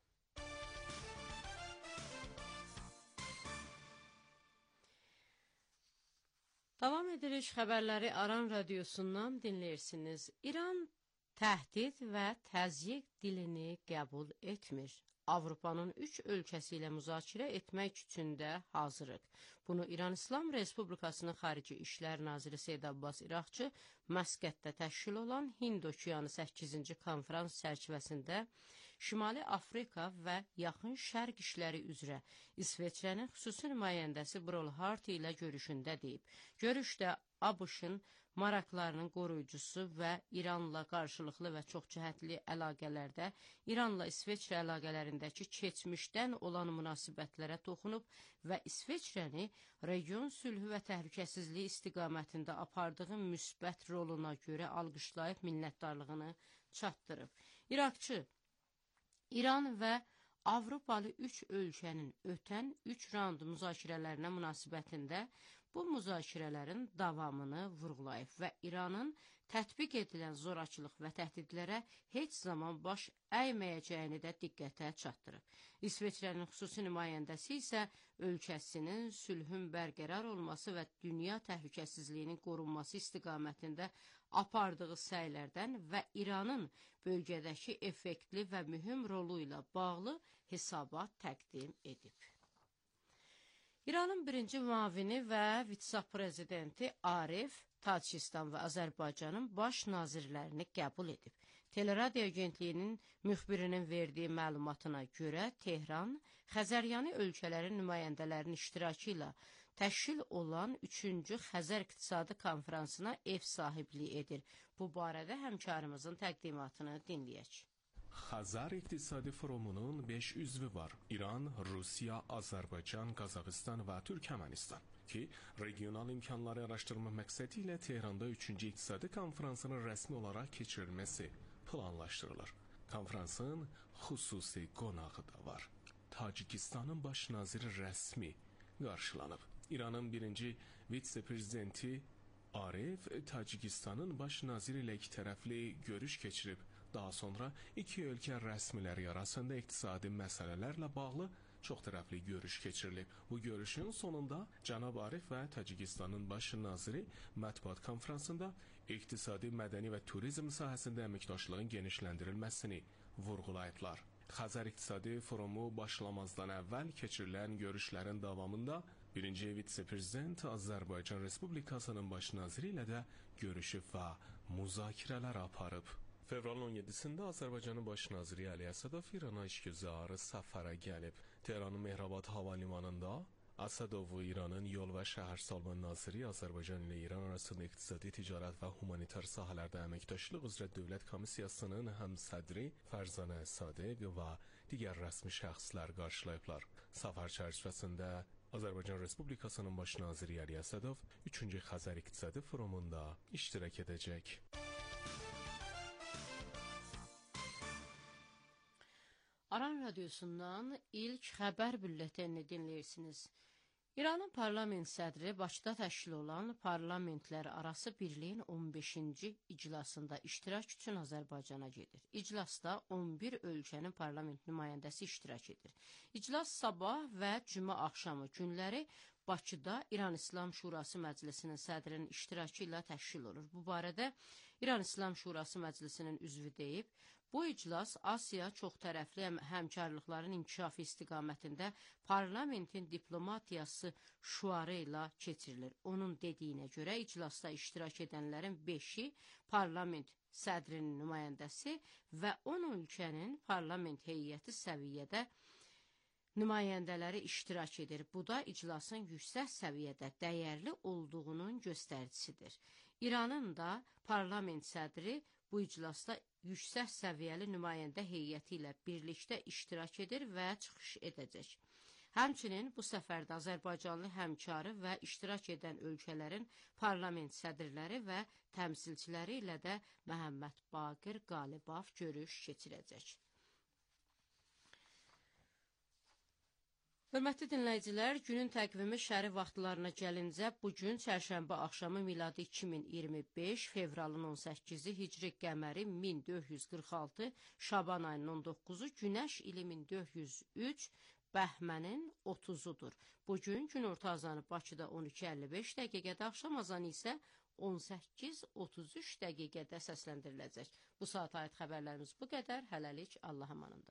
Davam edirik xəbərləri Aran radiosundan dinləyirsiniz. İran təhdid və təzyiq dilini qəbul etmir. Avropanın 3 ölkəsi ilə müzakirə etmək üçün də hazırıq. Bunu İran İslam Respublikasının Xarici İşlər Naziri Seyid Abbas İraqçı Məskətdə təşkil olan Hind Okeanı 8-ci konferans çərçivəsində Şimali Afrika və Yaxın Şərq işləri üzrə İsveçrənin xüsusi nümayəndəsi Brol Hart ilə görüşündə deyib. Görüşdə ABŞ-ın maraqlarının qoruyucusu və İranla qarşılıqlı və çoxcəhətli əlaqələrdə İranla İsveçrə əlaqələrindəki keçmişdən olan münasibətlərə toxunub və İsveçrəni region sülhü və təhlükəsizliyi istiqamətində apardığı müsbət roluna görə alqışlayıb minnətdarlığını çatdırıb. İraqçı, İran və Avropalı 3 ölkənin ötən 3 raund müzakirələrinə münasibətində bu müzakirələrin davamını vurğulayıb və İranın tətbiq edilən zorakılıq və təhdidlərə heç zaman baş əyməyəcəyini də diqqətə çatdırıb. İsveçrənin xüsusi nümayəndəsi isə ölkəsinin sülhün bərqərar olması və dünya təhlükəsizliyinin qorunması istiqamətində apardığı səylərdən və İranın bölgədəki effektli və mühüm rolu ilə bağlı hesabat təqdim edib. İranın birinci müavini və vitse-prezidenti Arif Tacikistan və Azərbaycanın baş nazirlərini qəbul edib. Teleradio agentliyinin müxbirinin verdiyi məlumatına görə Tehran, Xəzəryani ölkələrin nümayəndələrinin iştirakı ilə təşkil olan 3-cü Xəzər İqtisadi Konferansına ev sahibliyi edir. Bu barədə həmkarımızın təqdimatını dinləyək. Xəzər İqtisadi Forumunun 5 üzvü var. İran, Rusiya, Azərbaycan, Qazaxıstan və Türkmənistan ki, regional imkanları araşdırma məqsədi ilə Tehranda 3-cü İqtisadi Konferansının rəsmi olaraq keçirilməsi planlaşdırılır. Konferansın xüsusi qonağı da var. Tacikistanın baş naziri rəsmi qarşılanıb. İranın birinci vitse-prezidenti Arif Tacikistanın baş naziri ilə iki tərəfli görüş keçirib. Daha sonra iki ölkə rəsmiləri arasında iqtisadi məsələlərlə bağlı çoxtərəfli görüş keçirilib. Bu görüşün sonunda Cənab Arif və Tacikistanın baş naziri mətbuat konferansında iqtisadi, mədəni və turizm sahəsində əməkdaşlığın genişləndirilməsini vurğulayıblar. Xəzər İqtisadi Forumu başlamazdan əvvəl keçirilən görüşlərin davamında birinci vitse-prezident Azərbaycan Respublikasının baş naziri ilə də görüşüb və müzakirələr aparıb. Fevralın 17-sində Azərbaycanın baş naziri Əli Əsədov İrana işgüzar səfərə gəlib. Tehranın Mehrabad hava limanında Əsədovu İranın yol və şəhərsalma naziri, Azərbaycan ilə İran arasında iqtisadi, ticarət və humanitar sahələrdə əməkdaşlıq üzrə Dövlət Komissiyasının həmsədri Fərzanə Sadiq və digər rəsmi şəxslər qarşılayıblar. Səfər çərçivəsində Azərbaycan Respublikasının baş naziri Əli Əsədov 3-cü Xəzər İqtisadi Forumunda iştirak edəcək. Aran radiosundan ilk xəbər bülletenini dinləyirsiniz. İranın parlament sədri Bakıda təşkil olan Parlamentlər Arası Birliyin 15-ci iclasında iştirak üçün Azərbaycana gedir. İclasda 11 ölkənin parlament nümayəndəsi iştirak edir. İclas sabah və cümə axşamı günləri Bakıda İran İslam Şurası Məclisinin sədrinin iştirakı ilə təşkil olur. Bu barədə İran İslam Şurası Məclisinin üzvü deyib, Bu iclas Asiya çoxtərəfli həmkarlıqların inkişafı istiqamətində parlamentin diplomatiyası şüarı ilə keçirilir. Onun dediyinə görə iclasda iştirak edənlərin 5-i parlament sədrinin nümayəndəsi və 10 ölkənin parlament heyəti səviyyədə nümayəndələri iştirak edir. Bu da iclasın yüksək səviyyədə dəyərli olduğunun göstəricisidir. İranın da parlament sədri bu iclasda yüksək səviyyəli nümayəndə heyəti ilə birlikdə iştirak edir və çıxış edəcək. Həmçinin bu səfərdə Azərbaycanlı həmkarı və iştirak edən ölkələrin parlament sədrləri və təmsilçiləri ilə də Məhəmməd Baqir Qalibov görüş keçirəcək. Hörmətli dinləyicilər, günün təqvimi şəhəri vaxtlarına gəlincə, bugün çərşənbə axşamı miladi 2025, fevralın 18-i, hicri qəməri 1446, şaban ayının 19-u, günəş ili 1403, bəhmənin 30-udur. Bugün gün orta azanı Bakıda 12:55 dəqiqədə, axşam azanı isə 18:33 dəqiqədə səsləndiriləcək. Bu saata aid xəbərlərimiz bu qədər. Hələlik Allah amanında.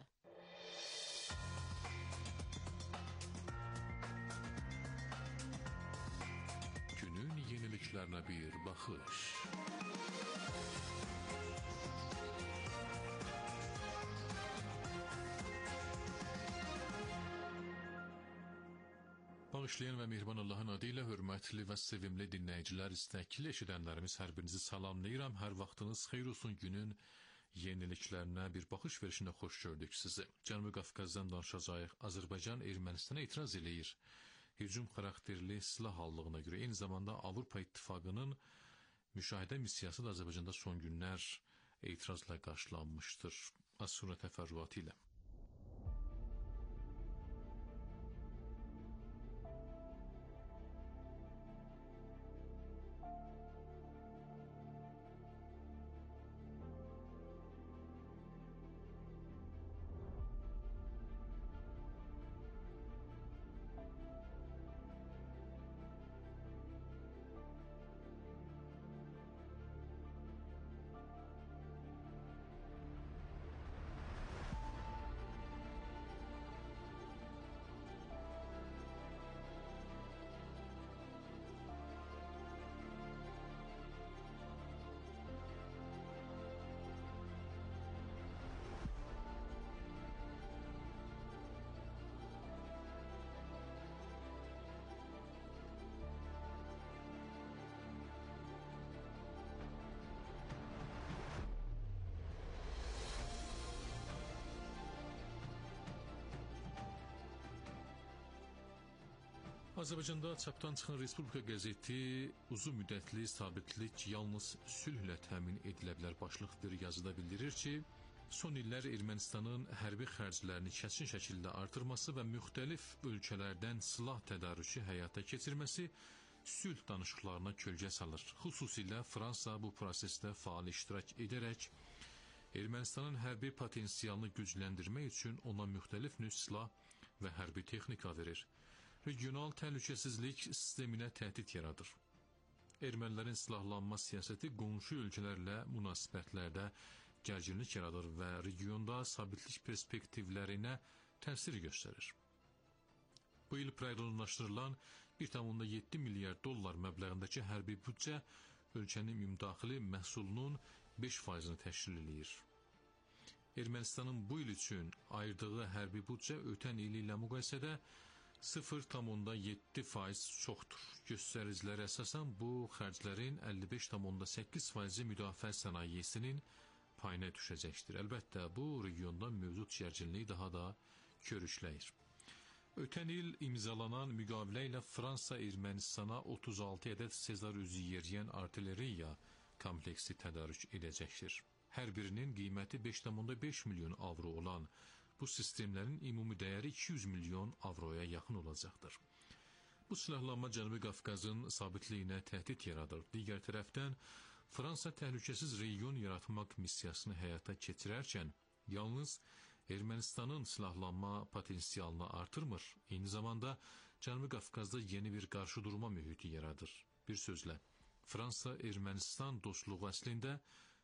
Yeniliklərine bir baxış. Bağışlayan və mehriban Allahın adı ilə hörmətli və sevimli dinləyicilər, istəkli eşidənlərimiz, hər birinizi salamlayıram. Hər vaxtınız xeyir olsun. Günün yeniliklərinə bir baxış verişində xoş gördük sizi. Cənubi Qafqazdan danışacağıq. Azərbaycan Ermənistana etiraz eləyir. Hücum xarakterli silah allığına görə eyni zamanda Avropa İttifaqının müşahidə missiyası da Azərbaycanda son günlər etirazla qarşılanmışdır. Az sonra təfərrüatı ilə. Azərbaycanda çapdan çıxan Respublika qəzeti uzun müddətli sabitlik yalnız sülhlə təmin edilə bilər başlıq bir yazıda bildirir ki, son illər Ermənistanın hərbi xərclərini kəsin şəkildə artırması və müxtəlif ölkələrdən silah tədarükü həyata keçirməsi sülh danışıqlarına kölgə salır. Xüsusilə Fransa bu prosesdə faal iştirak edərək Ermənistanın hərbi potensialını gücləndirmək üçün ona müxtəlif növ silah və hərbi texnika verir. Regional təhlükəsizlik sisteminə təhdid yaradır. Ermənilərin silahlanma siyasəti qonşu ölkələrlə münasibətlərdə gərginlik yaradır və regionda sabitlik perspektivlərinə təsir göstərir. Bu il proqnozlaşdırılan 1,7 milyard dollar məbləğindəki hərbi büdcə ölkənin ümumdaxili məhsulunun 5%-ni təşkil edir. Ermənistanın bu il üçün ayırdığı hərbi büdcə ötən il ilə müqayisədə 0,7% çoxdur. Göstəricilərə əsasən bu xərclərin 55,8% müdafiə sənayesinin payına düşəcəkdir. Əlbəttə, bu regionda mövcud gərginliyi daha da körükləyir. Ötən il imzalanan müqavilə ilə Fransa Ermənistana 36 ədəd Sezar özü yeriyən artilleriya kompleksi tədarük edəcəkdir. Hər birinin qiyməti 5,5 milyon avro olan bu sistemlərin ümumi dəyəri 200 milyon avroya yaxın olacaqdır. Bu silahlanma Cənubi Qafqazın sabitliyinə təhdid yaradır. Digər tərəfdən, Fransa təhlükəsiz region yaratmaq missiyasını həyata keçirərkən, yalnız Ermənistanın silahlanma potensialını artırmır, eyni zamanda Cənubi Qafqazda yeni bir qarşıdurma mühiti yaradır. Bir sözlə, Fransa-Ermənistan dostluğu əslində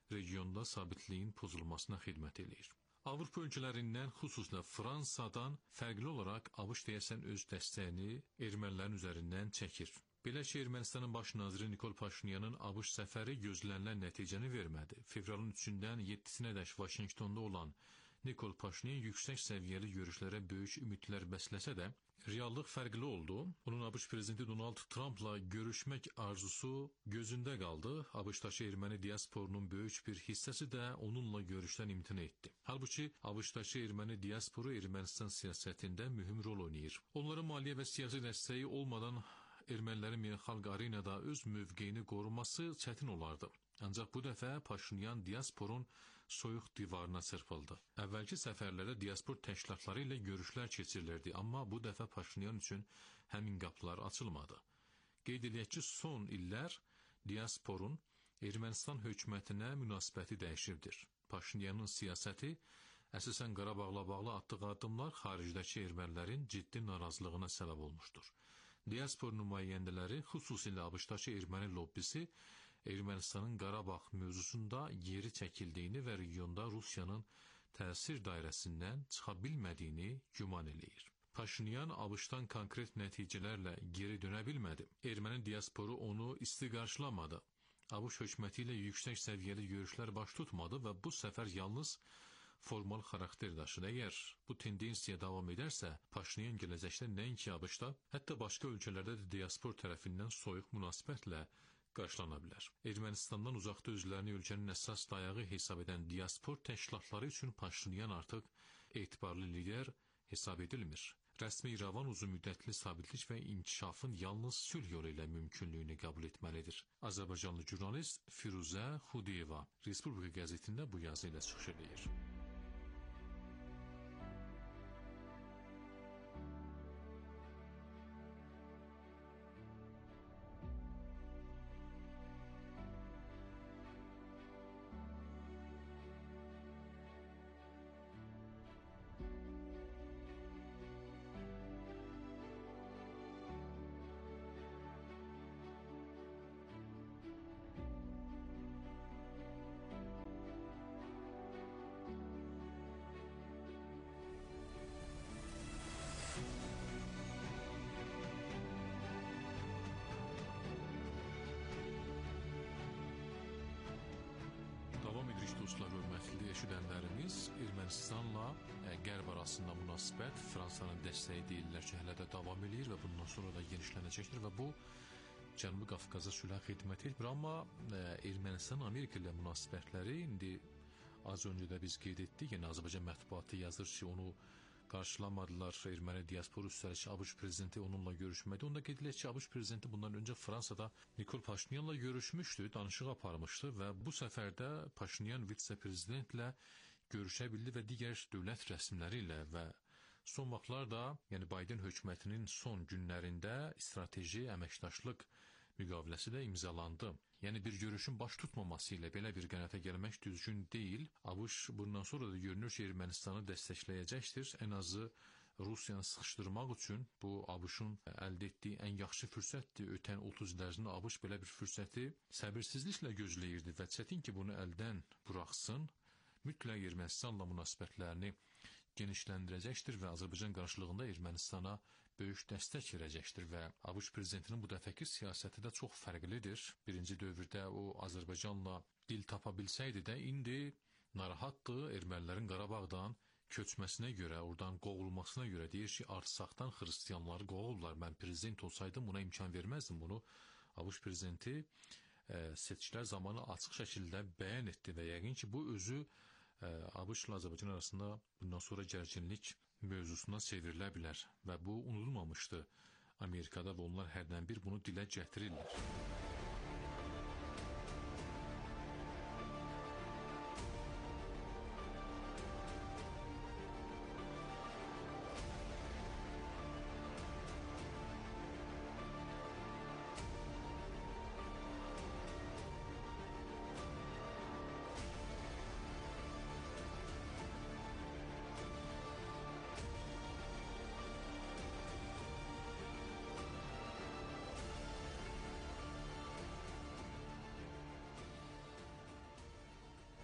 regionda sabitliyin pozulmasına xidmət eləyir. Avropa ölkələrindən, xüsusilə Fransadan fərqli olaraq ABŞ deyəsən öz dəstəyini ermənilərin üzərindən çəkir. Belə ki, Ermənistanın baş naziri Nikol Paşinyanın ABŞ səfəri gözlənilən nəticəni vermədi. Fevralın 3-dən 7-sinədək Vaşinqtonda olan Nikol Paşinyan yüksək səviyyəli görüşlərə böyük ümidlər bəsləsə də, reallıq fərqli oldu. Onun ABŞ prezidenti Donald Trumpla görüşmək arzusu gözündə qaldı. ABŞ-dakı erməni diasporunun böyük bir hissəsi də onunla görüşdən imtina etdi. Halbuki ABŞ-dakı erməni diasporu Ermənistan siyasətində mühüm rol oynayır. Onların maliyyə və siyasi dəstəyi olmadan ermənilərin beynəlxalq arenada öz mövqeyini qoruması çətin olardı. Ancaq bu dəfə Paşinyan diasporun soyuq divarına çırpıldı. Əvvəlki səfərlərdə diaspor təşkilatları ilə görüşlər keçirilirdi, amma bu dəfə Paşinyan üçün həmin qapılar açılmadı. Qeyd edək ki, son illər diasporun Ermənistan hökumətinə münasibəti dəyişibdir. Paşinyanın siyasəti əsasən Qarabağla bağlı atdığı addımlar xaricdəki ermənilərin ciddi narazılığına səbəb olmuşdur. Diaspor nümayəndələri, xüsusilə ABŞ-dakı erməni lobbisi Ermənistanın Qarabağ mövzusunda geri çəkildiyini və regionda Rusiyanın təsir dairəsindən çıxa bilmədiyini güman eləyir. Paşinyan ABŞ-dan konkret nəticələrlə geri dönə bilmədi. Erməni diasporu onu isti qarşılamadı. ABŞ hökuməti ilə yüksək səviyyəli görüşlər baş tutmadı və bu səfər yalnız formal xarakter daşır. Əgər bu tendensiya davam edərsə, Paşinyan gələcəkdə nəinki ABŞ-da, hətta başqa ölkələrdə də diaspor tərəfindən soyuq münasibətlə qarşılana bilər. Ermənistandan uzaqda özlərini ölkənin əsas dayağı hesab edən diaspor təşkilatları üçün Paşinyan artıq etibarlı lider hesab edilmir. Rəsmi İrəvan uzunmüddətli sabitlik və inkişafın yalnız sülh yolu ilə mümkünlüyünü qəbul etməlidir. Azərbaycanlı jurnalist Firuzə Xudiyeva Respublika qəzetində bu yazı ilə çıxış edir. Dostlar, hörmətli eşidənlərimiz, Ermənistanla Qərb arasında münasibət Fransanın dəstəyi deyirlər ki, hələ də davam edir və bundan sonra da genişlənəcəkdir və bu Cənubi Qafqaza sülhə xidmət edir. Amma Ermənistan Amerika ilə münasibətləri indi az öncə də biz qeyd etdik, yəni Azərbaycan mətbuatı yazır ki, onu qarşılamadılar erməni diasporu, üstəlik ABŞ prezidenti onunla görüşmədi. Onda qeyd edək ki, ABŞ prezidenti bundan öncə Fransada Nikol Paşinyanla görüşmüşdü, danışıq aparmışdı və bu səfərdə Paşinyan vitse-prezidentlə görüşə bildi və digər dövlət rəsmiləri ilə və son vaxtlarda, yəni Biden hökumətinin son günlərində strateji əməkdaşlıq müqaviləsi də imzalandı. Yəni bir görüşün baş tutmaması ilə belə bir qənaətə gəlmək düzgün deyil. ABŞ bundan sonra da görünür ki, Ermənistanı dəstəkləyəcəkdir. Ən azı Rusiyanı sıxışdırmaq üçün bu ABŞ-ın əldə etdiyi ən yaxşı fürsətdir. Ötən 30 il ərzində ABŞ belə bir fürsəti səbirsizliklə gözləyirdi və çətin ki, bunu əldən buraxsın. Mütləq Ermənistanla münasibətlərini genişləndirəcəkdir və Azərbaycan qarşılığında Ermənistana böyük dəstək verəcəkdir və ABŞ prezidentinin bu dəfəki siyasəti də çox fərqlidir. Birinci dövrdə o Azərbaycanla dil tapa bilsəydi də indi narahatdır. Ermənilərin Qarabağdan köçməsinə görə, oradan qovulmasına görə deyir ki, Arsaqdan xristianları qovurlar. Mən prezident olsaydım buna imkan verməzdim. Bunu ABŞ prezidenti seçkilər zamanı açıq şəkildə bəyan etdi və yəqin ki, bu özü ABŞ ilə Azərbaycan arasında bundan sonra gərginlik mövzusuna çevrilə bilər və bu unudulmamışdı Amerikada və onlar hərdən bir bunu dilə gətirirlər.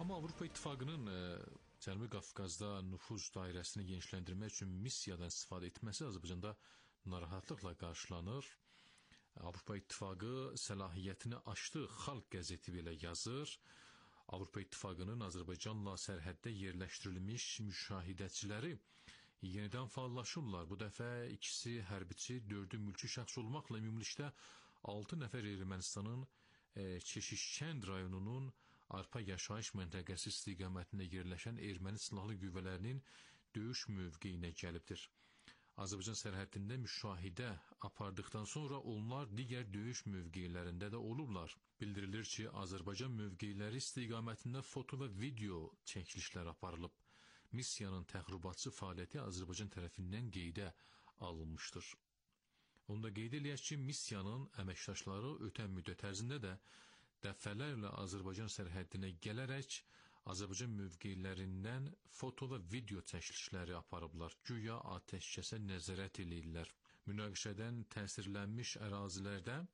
Amma Avropa İttifaqının Cənubi Qafqazda nüfuz dairəsini genişləndirmək üçün missiyadan istifadə etməsi Azərbaycanda narahatlıqla qarşılanır. Avropa İttifaqı səlahiyyətini aşdı, Xalq qəzeti belə yazır. Avropa İttifaqının Azərbaycanla sərhəddə yerləşdirilmiş müşahidəçiləri yenidən faallaşırlar. Bu dəfə ikisi hərbiçi, 4-ü mülki şəxs olmaqla ümumilikdə 6 nəfər Ermənistanın Çeşişkənd rayonunun Arpa yaşayış məntəqəsi istiqamətində yerləşən erməni silahlı qüvvələrinin döyüş mövqeyinə gəlibdir. Azərbaycan sərhədində müşahidə apardıqdan sonra onlar digər döyüş mövqeylərində də olurlar. Bildirilir ki, Azərbaycan mövqeyləri istiqamətində foto və video çəkilişlər aparılıb. Missiyanın təxribatçı fəaliyyəti Azərbaycan tərəfindən qeydə alınmışdır. Onu da qeyd eləyək ki, missiyanın əməkdaşları ötən müddət ərzində də dəfələrlə Azərbaycan sərhəddinə gələrək Azərbaycan mövqeylərindən foto və video çəkilişləri aparıblar. Güya atəşkəsə nəzarət eləyirlər. Münaqişədən təsirlənmiş ərazilərdə